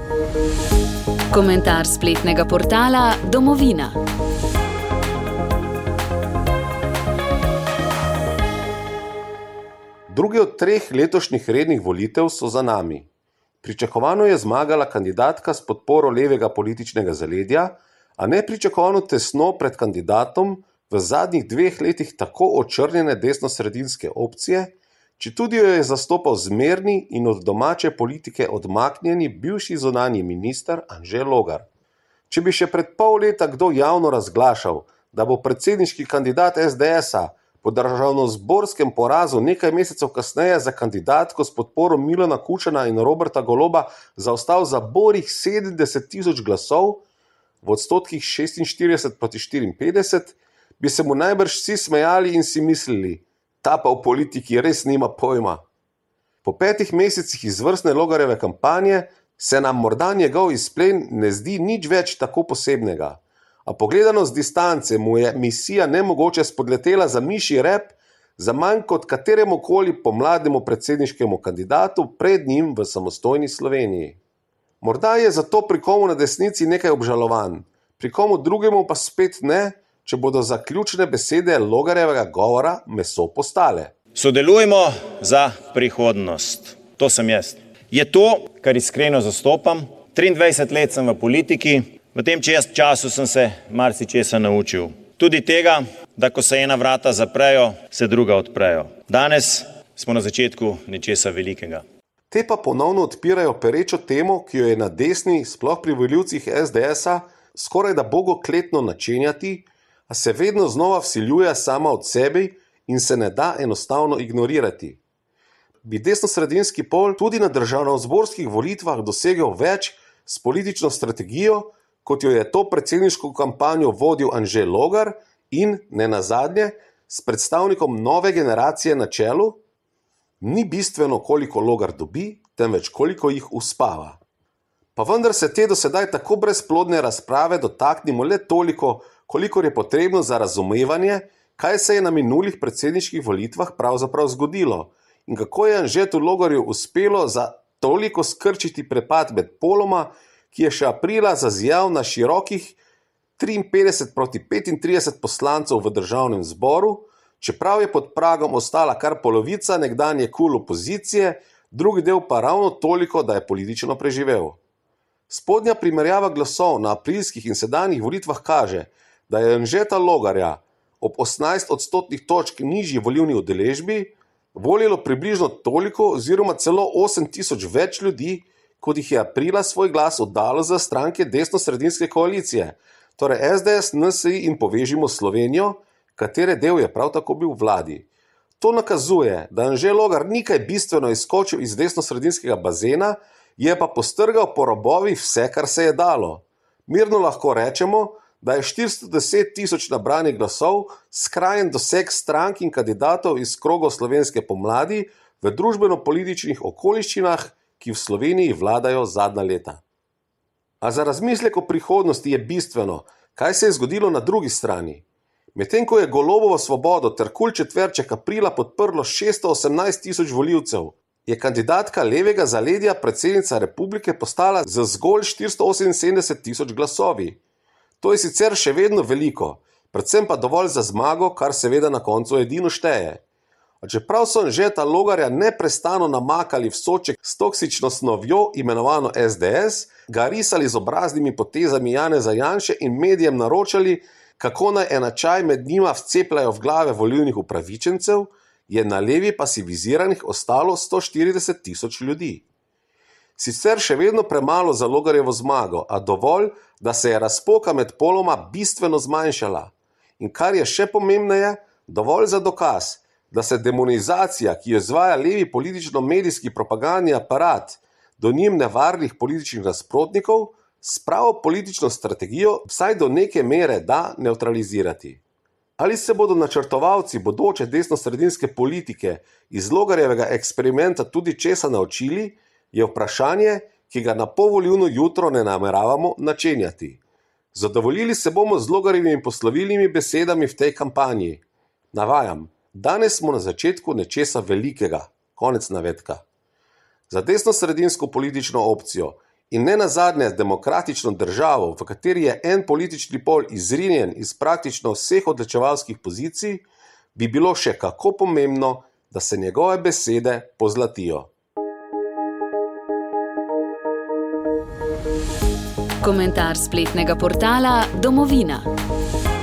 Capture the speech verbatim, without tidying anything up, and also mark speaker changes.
Speaker 1: Komentar spletnega portala Domovina.
Speaker 2: Drugi od treh letošnjih rednih volitev so za nami. Pričakovano je zmagala kandidatka s podporo levega političnega zaledja, a nepričakovano tesno pred kandidatom v zadnjih dveh letih tako očrnjene desnosredinske opcije, četudi jo je zastopal zmerni in od domače politike odmaknjeni bivši zunanji minister Anže Logar. Če bi še pred pol leta kdo javno razglašal, da bo predsedniški kandidat es de esa po državnozborskem porazu nekaj mesecev kasneje za kandidatko s podporo Milana Kučana in Roberta Goloba zaostal za borih sedemdeset tisoč glasov, v odstotkih šestinštirideset proti štiriinpetdeset, bi se mu najbrž vsi smejali in si mislili, ta pa v politiki res nima pojma. Po petih mesecih izvrstne Logarjeve kampanje se nam morda njegov izplen ne zdi nič več tako posebnega, a pogledano z distance mu je misija nemogoče spodletela za mišji rep za manj kot kateremukoli pomladnemu predsedniškemu kandidatu pred njim v samostojni Sloveniji. Morda je zato pri komu na desnici nekaj obžalovan, pri komu drugemu pa spet ne, če bodo zaključne besede Logarjevega govora meso postale.
Speaker 3: Sodelujmo za prihodnost. To sem jaz. Je to, kar iskreno zastopam. triindvajset let sem v politiki. V tem času sem se marsičesa naučil. Tudi tega, da ko se ena vrata zaprejo, se druga odprejo. Danes smo na začetku nečesa velikega.
Speaker 2: Te pa ponovno odpirajo perečo temo, ki jo je na desni, sploh pri volivcih es de esa, skoraj da bogokletno načenjati, a se vedno znova vsiljuje sama od sebi in se ne da enostavno ignorirati. Bi desnosredinski pol tudi na državnozborskih volitvah dosegel več s politično strategijo, kot jo je to predsedniško kampanjo vodil Anže Logar in, ne nazadnje, s predstavnikom nove generacije na čelu? Ni bistveno, koliko Logar dobi, temveč koliko jih uspava. Pa vendar se te do sedaj tako brezplodne razprave dotaknimo le toliko, kolikor je potrebno za razumevanje, kaj se je na minulih predsedniških volitvah pravzaprav zgodilo in kako je Anžetu Logarju uspelo za toliko skrčiti prepad med poloma, ki je še aprila zazijal na širokih triinpetdeset proti petintrideset poslancev v državnem zboru, čeprav je pod pragom ostala kar polovica nekdanje kul opozicije, drugi del pa ravno toliko, da je politično preživel. Spodnja primerjava glasov na aprilskih in sedanjih volitvah kaže, da je Anžeta Logarja ob osemnajst odstotnih točk nižji volilni udeležbi volilo približno toliko oziroma celo osem tisoč več ljudi, kot jih je aprila svoj glas oddalo za stranke desnosredinske koalicije, torej es de es, en se i in Povežimo Slovenijo, katere del je prav tako bil v vladi. To nakazuje, da Anže Logar ni kaj bistveno izskočil iz desnosredinskega bazena, je pa postrgal po robovih vse, kar se je dalo. Mirno lahko rečemo, da je štiristo deset tisoč nabranih glasov skrajen doseg strank in kandidatov iz krogov slovenske pomladi v družbeno-političnih okoliščinah, ki v Sloveniji vladajo zadnja leta. A za razmislek o prihodnosti je bistveno, kaj se je zgodilo na drugi strani. Medtem ko je Golobovo Svobodo ter KUL četverček aprila podprlo šeststo osemnajst tisoč volivcev, je kandidatka levega zaledja predsednica republike postala z zgolj štiristo oseminsedemdeset tisoč glasovi. To je sicer še vedno veliko, predvsem pa dovolj za zmago, kar seveda na koncu edino šteje. A čeprav so Anžeta Logarja neprestano namakali v soček s toksično snovjo imenovano es de es, ga risali z obraznimi potezami Janeza Janše in medijem naročali, kako naj enačaj med njima vcepljajo v glave volilnih upravičencev, je na levi pasiviziranih ostalo sto štirideset tisoč ljudi. Sicer še vedno premalo za Logarjevo zmago, a dovolj, da se je razpoka med poloma bistveno zmanjšala. In kar je še pomembneje, dovolj za dokaz, da se demonizacija, ki jo izvaja levi politično-medijski propagandni aparat do njim nevarnih političnih nasprotnikov, s pravo politično strategijo vsaj do neke mere da nevtralizirati. Ali se bodo načrtovalci bodoče desnosredinske politike iz Logarjevega eksperimenta tudi česa naučili, je vprašanje, ki ga na povolilno jutro ne nameravamo načenjati. Zadovoljili se bomo z Logarjevimi poslovilnimi besedami v tej kampanji. Navajam, danes smo na začetku nečesa velikega, konec navedka. Za desnosredinsko politično opcijo In ne nazadnje demokratično državo, v kateri je en politični pol izrinjen iz praktično vseh odločevalskih pozicij, bi bilo še kako pomembno, da se njegove besede pozlatijo.
Speaker 1: Komentar spletnega portala Domovina.